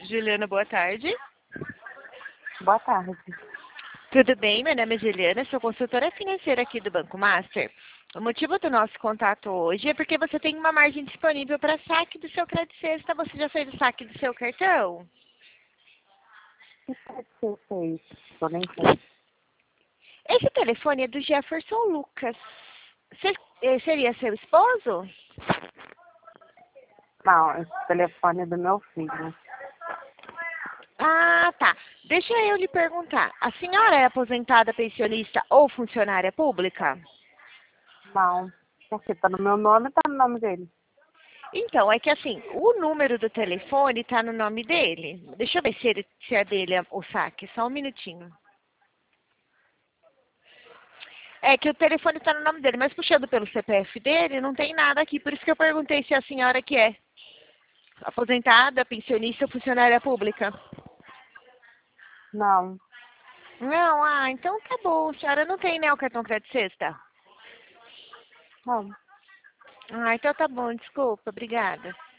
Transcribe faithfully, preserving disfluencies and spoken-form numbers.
Juliana, boa tarde. Boa tarde. Tudo bem? Meu nome é Juliana, sou consultora financeira aqui do Banco Master. O motivo do nosso contato hoje é porque você tem uma margem disponível para saque do seu crédito sexta. Você já fez o saque do seu cartão? Que pode ser feito? Eu nem sei. Esse telefone é do Jefferson Lucas. Você, eh, seria seu esposo? Não, esse telefone é do meu filho. Ah, tá. Deixa eu lhe perguntar. A senhora é aposentada, pensionista ou funcionária pública? Não, porque tá no meu nome e tá no nome dele. Então, é que assim, o número do telefone está no nome dele. Deixa eu ver se, ele, se é dele o saque, só um minutinho. É que o telefone está no nome dele, mas puxando pelo C P F dele, não tem nada aqui. Por isso que eu perguntei se é a senhora que é aposentada, pensionista ou funcionária pública. Não, Não, ah, então tá bom. A senhora não tem, né, o cartão crédito sexta? não. Ah, então tá bom, desculpa, obrigada.